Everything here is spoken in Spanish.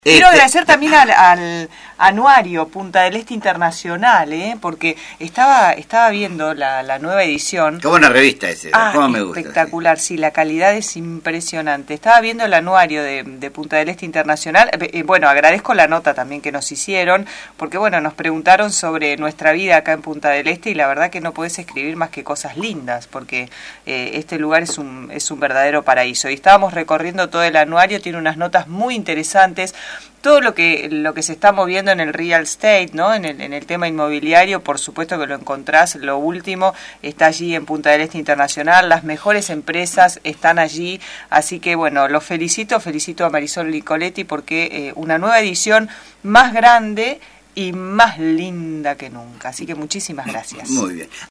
Quiero agradecer también al anuario Punta del Este Internacional, porque estaba viendo la nueva edición. Qué buena revista ese, cómo me gusta. Espectacular, sí, la calidad es impresionante. Estaba viendo el anuario de Punta del Este Internacional. Bueno, agradezco la nota también que nos hicieron, porque bueno, nos preguntaron sobre nuestra vida acá en Punta del Este y la verdad que no podés escribir más que cosas lindas, porque este lugar es un verdadero paraíso. Y estábamos recorriendo todo el anuario, tiene unas notas muy interesantes. Todo lo que se está moviendo en el real estate, ¿no? En el tema inmobiliario, por supuesto que lo encontrás. Lo último está allí en Punta del Este Internacional. Las mejores empresas están allí. Así que, bueno, los felicito a Marisol Nicoletti porque una nueva edición más grande y más linda que nunca. Así que muchísimas gracias. Muy bien.